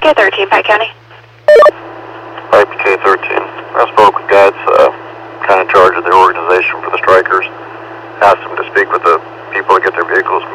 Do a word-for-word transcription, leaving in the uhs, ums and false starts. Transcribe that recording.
P K thirteen, Pike County. Hi, P K thirteen. I spoke with guys uh, kind of in charge of the organization for the strikers. Asked them to speak with the people to get their vehicles